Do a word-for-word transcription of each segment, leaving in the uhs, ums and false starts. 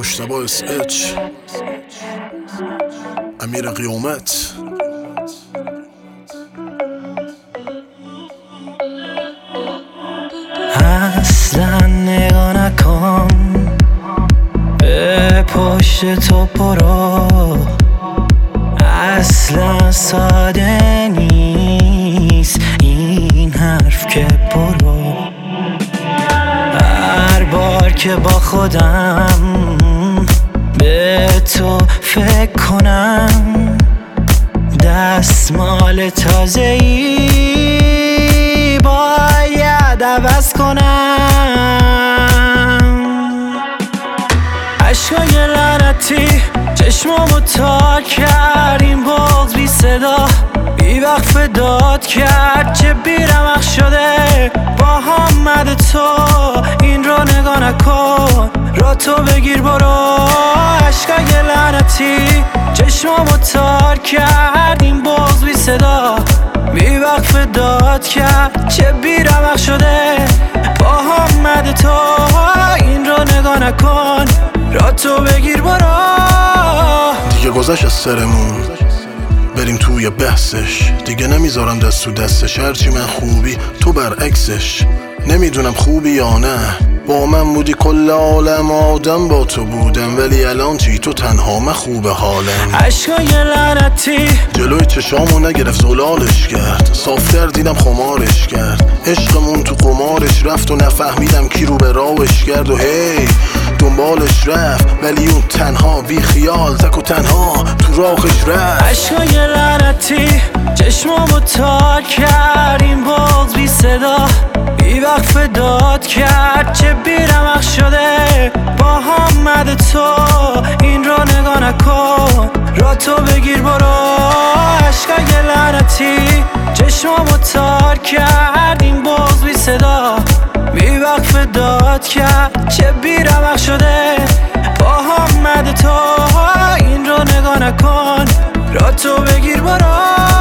مجتبی اس اچ امیر قیامت. اصلا نگاه نکن به پشت تو برو، اصلا ساده نیست این حرف که برو. هر بار که با خودم به تو فکر کنم، دستمال تازه‌ای باید عوض کنم. عشقای لعنتی چشمامو تار کرد، این بغض بی صدا بی وقف داد کرد. چه بیرمق شده با همه تو، این رو نگاه نکن، را تو بگیر برو. عشقای لعنتی چشمامو تار کرد، این بغض بی صدا بی وقف داد کرد. چه بیرمق شده با همه تو، این رو نگاه نکن، را تو بگیر برو. دیگه گذشت از سرمون، بریم توی بحثش. دیگه نمیذارم دست تو دستش، هرچی من خوبی تو برعکسش. نمیدونم خوبی یا نه، با من بودی کل عالم آدم با تو بودم، ولی الان چی تو تنها من خوبه حالم. عشقای لعنتی جلوی چشامو نگرفت زلالش کرد، صافتر دیدم خمارش کرد. عشقمون تو قمارش رفت و نفهمیدم کی رو به راهش کرد. و هی دنبالش رفت ولی اون تنها بی خیال تک و تنها تو راهش رفت. عشقای لعنتی چشمامو تار کرد، این بغض بی صدا بی وقف داد کرد. چه بیرمق شده با همه تو، این رو نگاه نکن، را تو بگیر برو. عشقای لعنتی چشمامو تار کرد، این بغض بی صدا بی وقف داد کرد. چه بیرمق شده با همه تو، این رو نگاه نکن، را تو بگیر برو.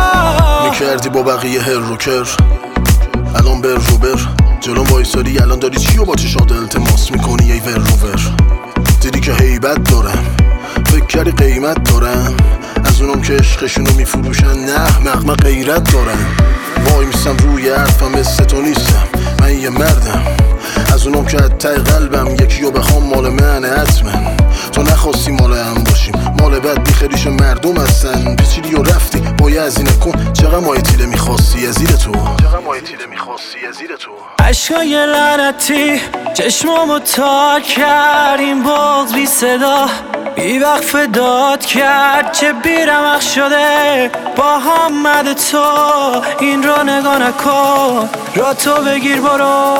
میکردی با بقیه هر رو کر، الان بر رو بر جلوم وایساری، الان داری چی و با چشات التماس میکنی ای ور رو ور. دیدی که هیبت دارم، فکر کردی قیمت دارم، از اونم که عشقشونو میفروشن. نه مقمه غیرت دارم، وای میستم روی حرفم، مثل تو نیستم من یه مردم. از اونم که حتی قلبم یکیو بخوام مال منه حتما. تو نخواستی مال هم باشیم، مال بد بیخریش مردم هستن. پیچیدی و رفتی با یه ازینه کن، چقدر ماه تیله میخواستی از زیر تو، چقدر ماه تیله میخواستی از زیر تو. عشقای لعنتی چشمامو تار کرد، این بغض بی صدا بی وقف داد کرد. چه بیرمق شده با همه تو، این رو نگاه نکن، را تو بگیر برو.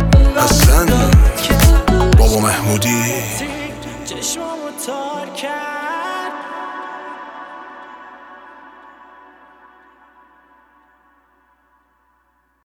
بابا محمودی چشمامو تار کرد.